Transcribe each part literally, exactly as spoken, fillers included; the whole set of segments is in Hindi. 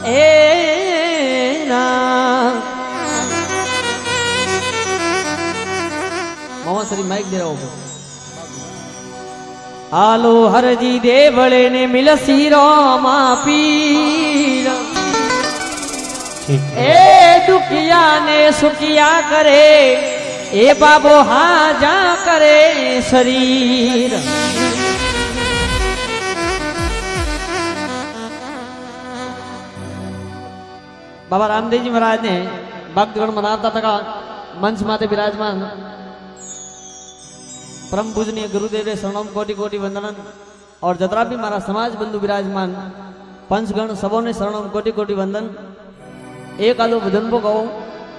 ए ना मामा सरी माइक दे रहा हूँ। आलो हरजी देवड़े ने मिलसी रामा पीर ए दुखिया ने सुखिया करे ए बाबो हाँ जा करे शरीर। बाबा रामदेव जी महाराज ने भक्तगण मनाता था मंच माते विराजमान परम पूजनीय गुरुदेव शरणम कोटि कोटि वंदनन और जतरा भी हमारा समाज बंधु विराजमान पंचगण सबों ने शरणम कोटि कोटि वंदन। एक आदो भजन को कहो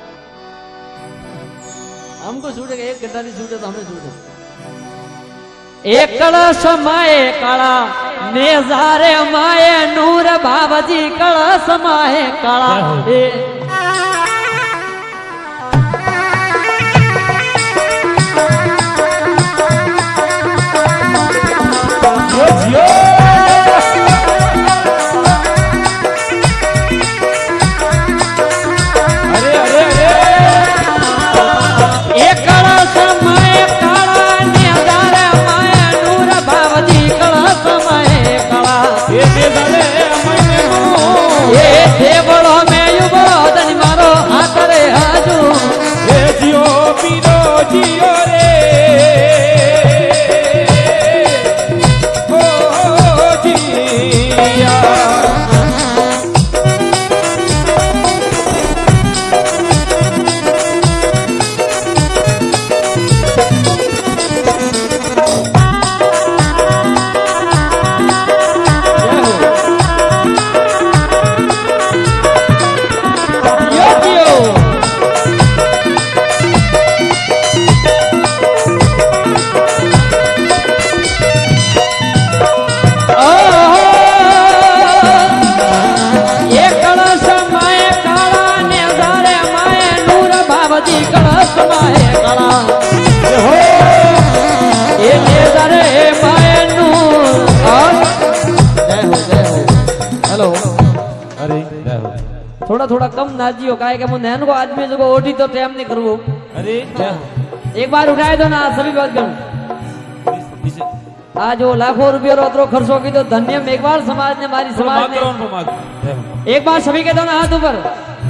हमको छूटेगा एक घंटा नहीं छूटे तो हमें छूटे। एक कलश माए काला नेजारे माए नूर बाबाजी कलश माए काला थोड़ा थोड़ा कम नाजियो का है कि मुझे नैन को आदमी जो ओटी तो टाइम नहीं करूँ। अरे एक बार उठाए दो ना सभी बात आज वो लाखों रुपये रोतरो खर्चों की तो धन्य एक बार समाज ने हमारी समाज ने एक बार सभी के दो ना हाथ ऊपर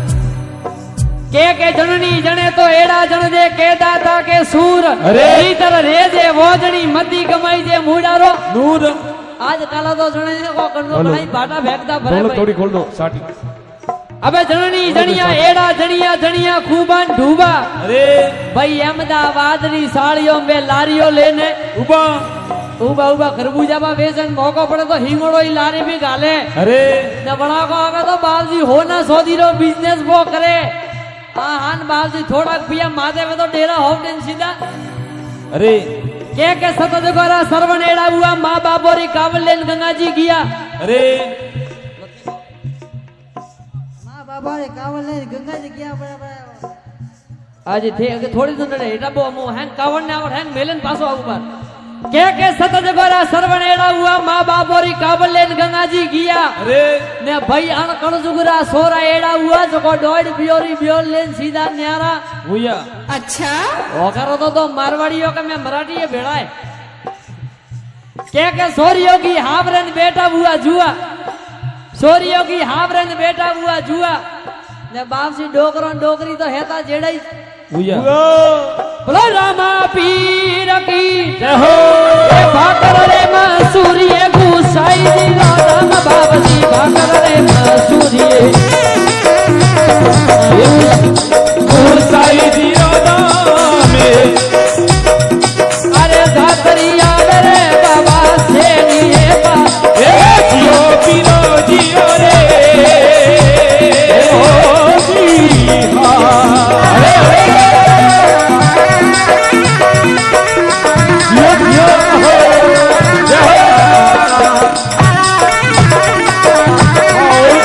के के जननी जने तो एड़ा जन दे के दाता के सूर अरे तरह रे जे वो जनी मदी कमाई जे मुड़ारो नूर आज काला तो जने को कंडो बनाई बाटा फेंकता भरे भाई थोड़ी खोल दो साटी अबे जननी जनिया एड़ा जनिया जनिया खूबन ढूबा अरे भाई अहमदाबाद री साड़ियों में लारियो लेने उबा उबा उबा खरबूजा बा वेचन मौको पड़े तो हिंगड़ो ही लारी भी गाले अरे न बड़ा को आगे तो बालजी हो ना सोदी रो बिजनेस वो करे हाँ हान बालजी थोड़ा पिया माथे में तो डेरा हो दिन सीधा अरे के के सत जगोरा सर्वन एड़ा हुआ माँ बाबो री कावल लेन गंगा जी गया अरे बाबा कावल ले गंगा जी गया बड़ा बड़ा आज थे अगर थोड़ी दिन रहे एटा बो मो हैंग कावल ने और हैंग मेलन पासो ऊपर के के सत जगोरा सर्वन एड़ा हुआ माँ बाबो री कावल लेन गंगा जी गया अरे ने भाई अण कण जुगरा सोरा एड़ा हुआ जो को डोड बियोरी बियोल लेन सीधा न्यारा हुआ अच्छा ओ करो तो तो मारवाड़ियों का मैं मराठी है भेड़ा है के के सोरियों की हावरन बेटा हुआ जुआ सोरियों की हावरन बेटा हुआ जुआ ने बाप सी डोकरो डोकरी तो हेता जेड़ा ही हुआ बोलो रामा पीर की जय हो ए भाकर रे मसूरिये गुसाई दी राम बाबा जी भाकर रे मसूरिये गुसाई दी राम में अरे धातरिया रे बाबा से निये बा ए जियो पीरो जियो रे ओ जी हां अरे जियो जियो हो जय हो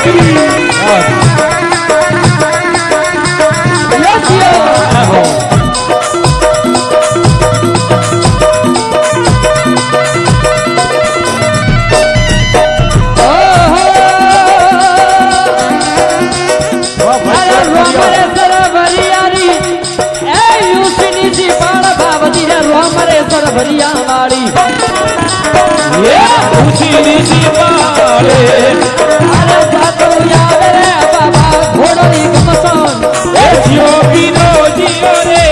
भरिया वाली ये ऊंची नीची वाले अरे सातो याद रे बाबा घोड़ोरी गमसान ए जियो पीरो जियो रे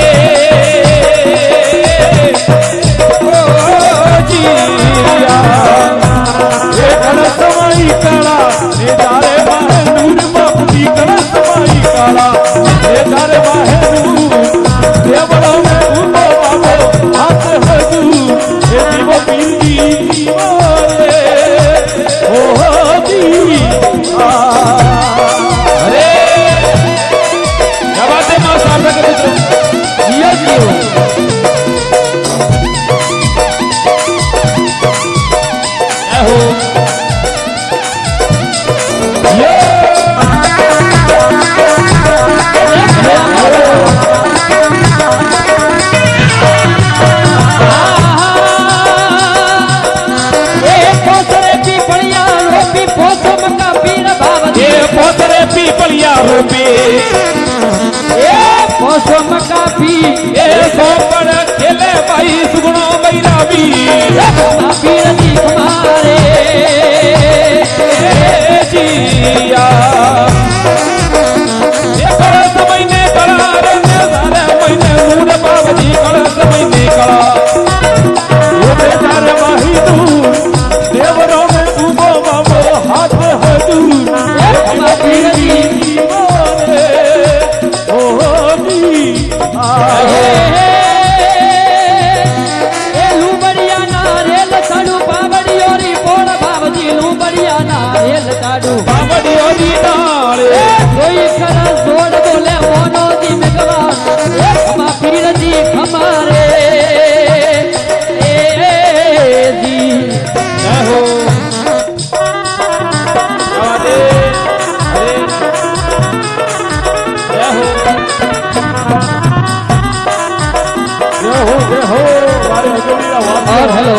ओ जिया ये कण समाई काला रे जारे बाहे नूर बापी कण समाई काला रे जारे बाहे नूर देवड़ो में उबो बाबो हाथ हजू ये जीवो पीरी जीवो रे ओ जिया अरे क्या बात है मां सार्थक के मित्रों जियो जियो हो ये पोतरे पीपलिया रूपी ए पोसम का पी ए सोपड़ खेले भाई सुगुणो बैरावी पीर जी हमारे ए जिया ये कलश महीने कला रे सारे महीने मूड बाबजी कलश महीने कला ये बेचारे माही तू देवरों में उबो बाबो हाथ हजूर पीर जी ए लूबड़िया नारियल काडू पावड़ियो री पोड़ बाबजी लूबड़िया नारियल काडू बाबड़ियो री नारे कोई करा जोड़ बोले मोनो जी भगवान ए खमा पीर जी हमारे ए जी जय हो अरे अरे जय हो जय हो जय हो हमारे हजूरी आवाज और हेलो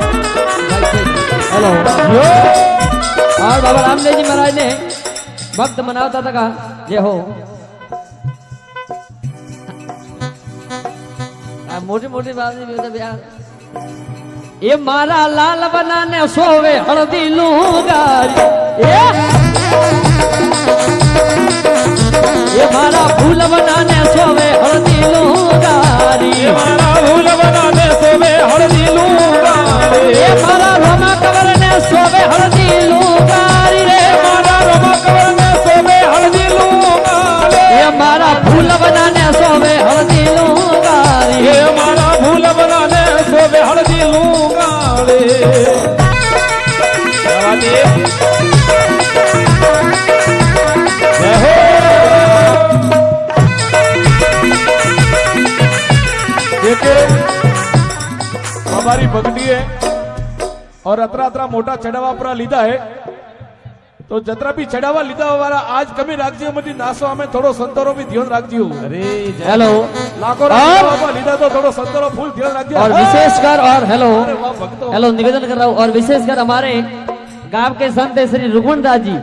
हेलो यो और बाबा रामदेव जी महाराज ने भक्त मनावता था कहा जय हो मोटी मोटी बात नहीं होता यार ये मारा लाल बनाने सोवे हल्दी लूंगा ये ये मारा फूल बनाने सोवे हल्दी लूंगा ये मारा फूल बनाने सोवे हल्दी लूंगा ये मारा रोमा कवरने सोवे हल्दी लूंगा रे मारा रोमा कवरने सोवे हल्दी लूंगा ये मारा फूल बनाने सोवे हल्दी लूंगा ये मारा फूल बनाने सोवे हल्दी लूंगा रे जय हो देखिए हमारी भक्ति है और अतरा अतरा मोटा चढ़ावा पर लीधा है तो जतरा भी चढ़ावा लीधा हमारा आज कमी राखजी मधी नासवा में थोड़ो संतोरो भी ध्यान राखजी अरे हेलो लाखों राखजी लीधा तो थोड़ो संतोरो फूल ध्यान राखजी और विशेषकर और हेलो अरे वाह भक्तों हेलो निवेदन कर रहा हूँ और विशेषकर हमारे गांव के संत है श्री रुक्मण दास जी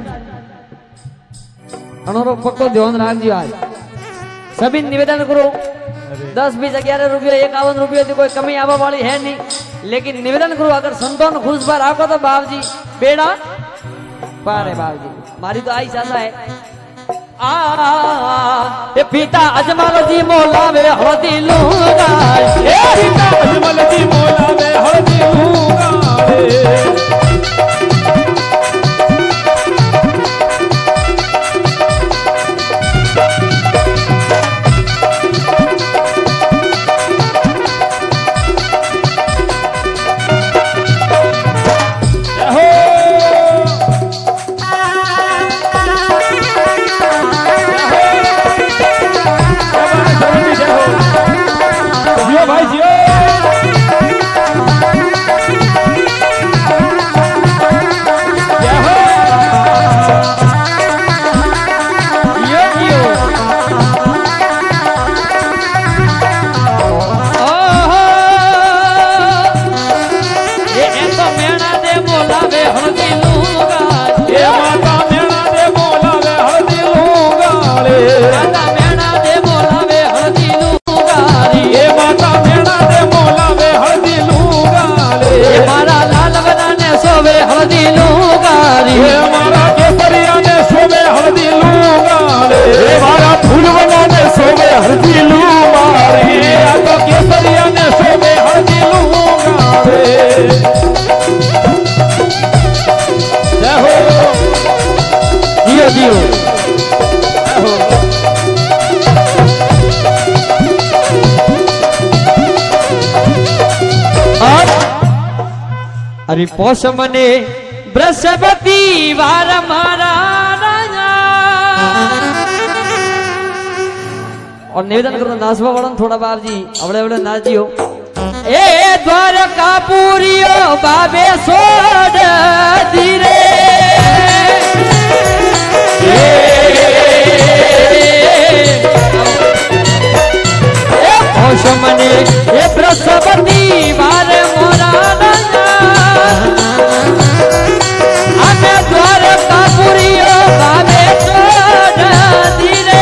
अनोरो पक्को ध्यान राख जी आज सभी निवेदन करो दस बीस ग्यारह रुपये इक्यावन रुपये की कोई कमी आवा वाली है नहीं लेकिन निवेदन करो अगर संतों खुश बार आको तो बाप जी बेड़ा पारे बाप जी मारी तो आई चाहता है आ ये पिता अजमल जी मोला वे हल्दी लूंगा ए पिता अजमल जी मोला वे हल्दी लूंगा भाई जियो जियो और अरे पोष मने बृहस्पति वार मारा राजा और निवेदन करो नाचवा वाला थोड़ा बाप जी अवड़े अवड़े नाचियो ए द्वारका पूरियो बाबे सोड धीरे ए पोष मने ए बृहस्पति वार मोरा राजा आने द्वारका पूरियो बाबे सोड धीरे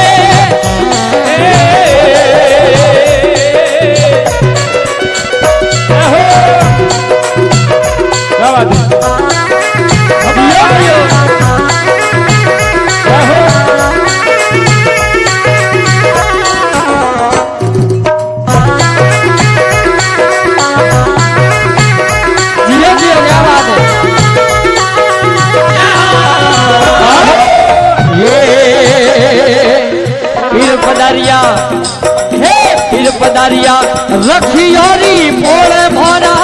क्या बात है जियो जियो क्या बात है ये पीर पदारिया हे पीर पदारिया रखियोरी मोड़ मोरा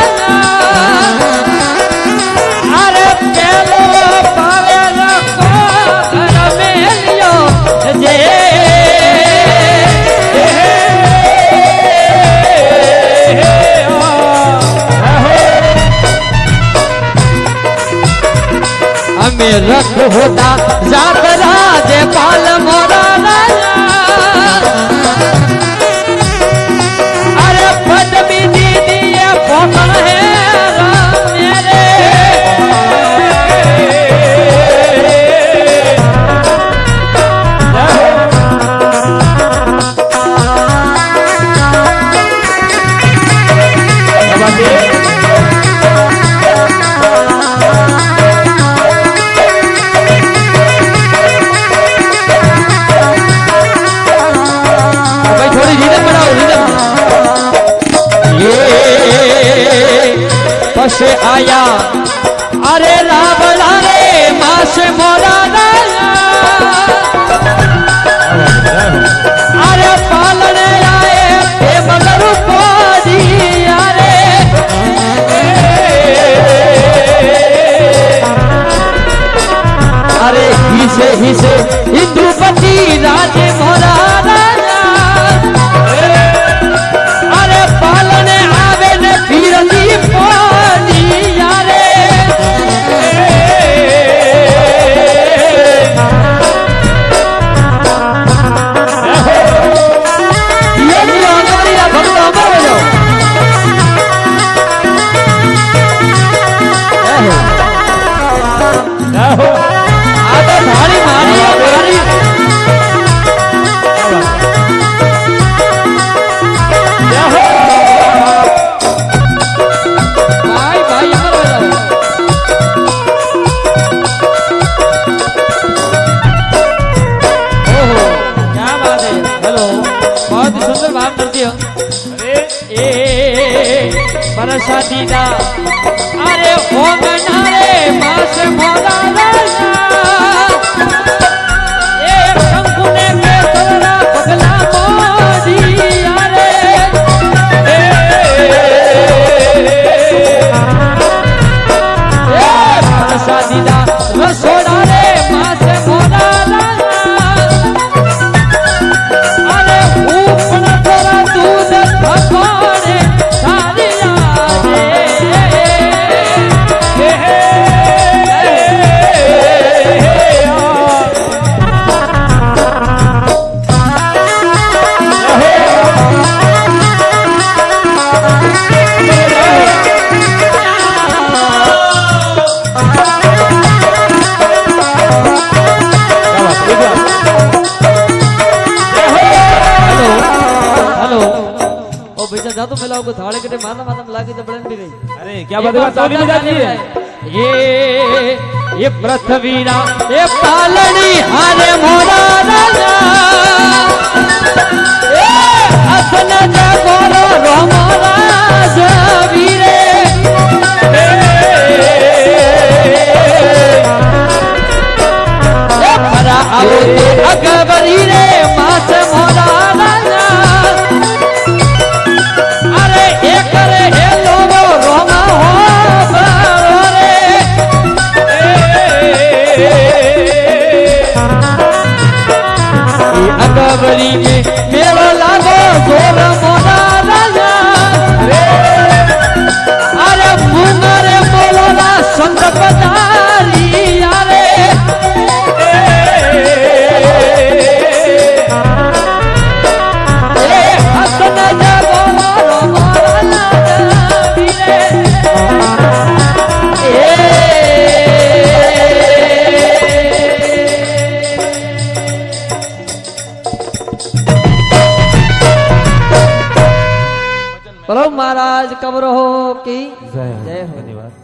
अरे पेलो पावे रखो घर में लियो जे हमें रख होता जात राजे पाल मोरा अरे पद भी दी दिए फोकन है मेरे से आया अरे रावला रे मास मोरा अरे पालने आए ते मगर पादी अरे अरे हिसे हिसे हिंदूपति राजे मोरा अरे पालने आवे ने पीरती शादीदा अरे हो गनारे मास मोरा ए शंकुने के तोरा पगला मोदी अरे ए शादीदा रसोड़ा रे मास मोरा अरे ऊपर तोरा दूध भगवाने जा तो मिलाओ को थाले के माता माता मिला के दबड़न भी गई अरे क्या बात है सोनी में जाती है ये ये पृथ्वीरा ये पालनी हारे मोरा राजा ए असन जगोरो रोमरा जवीरे ए आओ ते अकबरी रे मास मोरा राजा अरे एक रे हेलो रोमा हो बरो रे अकबरी के मेरा लागो जोर मोरा राजा अरे मुंगरे बोलोला संत पधारी यारे ए हसन जा बोलो मोरा वीरे बोलो महाराज कब्र हो की जय हो। धन्यवाद।